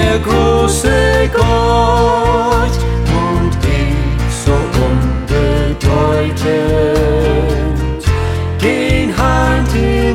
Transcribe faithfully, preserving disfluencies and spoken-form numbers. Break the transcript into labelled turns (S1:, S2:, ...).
S1: der große Gott und ich so unbedeutend. Gehen Hand in